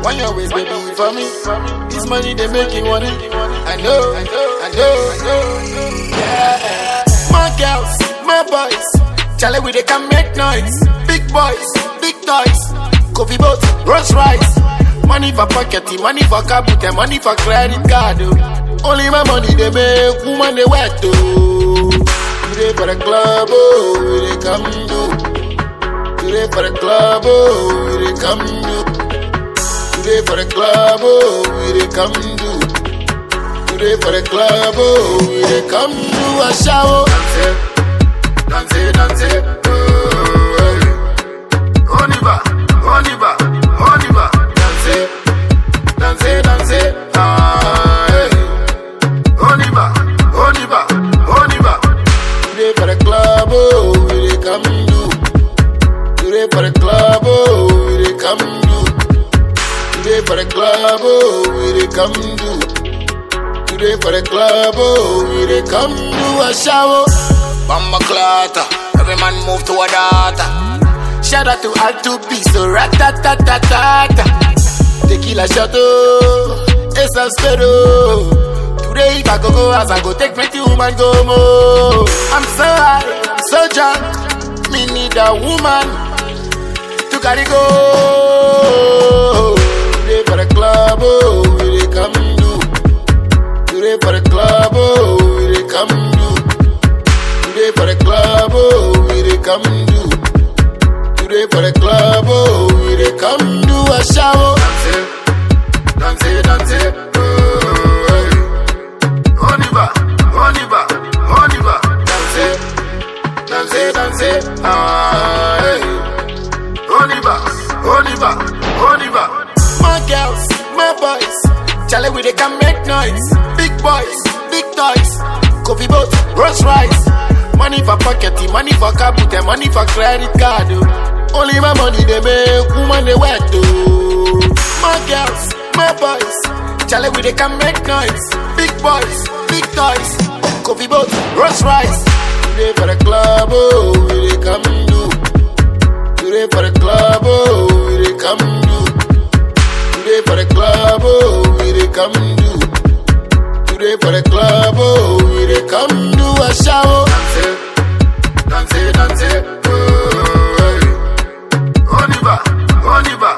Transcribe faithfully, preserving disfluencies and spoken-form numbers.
On your waist, baby, for me. This money they making money. I know, I know, I know, I know. Yeah. My girls, my boys, Charlie with they can make noise. Big boys, big toys, coffee boat, Rolls Royce. Money for pocket, money for capital, money for credit card. Oh. Only my money they make, woman they wet too. Today for the club, oh, they come do. Today for the club, oh, they come do. Today for the club, oh, we they come do. Today for the club, oh, we they come do a shower. Dance it, dance it, dance it, oh, hey. Oniba, Oniba, Oniba. Dance it, dance it, dance it, ah, hey. Oniba, Oniba, Oniba. Today for the club, oh, we they come do. Today for the club, oh, we they come do. Today for the club, oh, we they come do. Today for the club, oh, we they come do a shower. Bamba clatter, every man move to a data. Shout out to R two P, so rat-tat-tat-tat-tat. Tequila shot, oh, it's a spedo. Today if I go go as I go take plenty woman go more. I'm so high, I'm so drunk. Me need a woman to carry go. Today for the club, oh, we they come do. Today for the club, oh, we they come do. Today for the club, oh, we they come do. Today for the club, oh, we they come do a shower. Dance it, dance it, dance it, oh, hey. Oniba, Oniba, Oniba. Dance it, dance it, dance it, ah, hey. Oniba, Oniba, Oniba. My girls, my boys, Charlie with they can make noise. Big boys, big toys, coffee boat, Rolls Royce. Money for pocket, money for capital, money for credit card. Oh. Only my money they make, woman they wet too. My girls, my boys, Charlie with they can make noise. Big boys, big toys, coffee boat, Rolls Royce. Today for the club, oh, we they come do. Today for the club, oh, we they come do. Today for the club, oh, we they come do. Today for the club, oh, we they come do a shower. Dance it, dance it, dance it, oh, hey. Oniba, Oniba.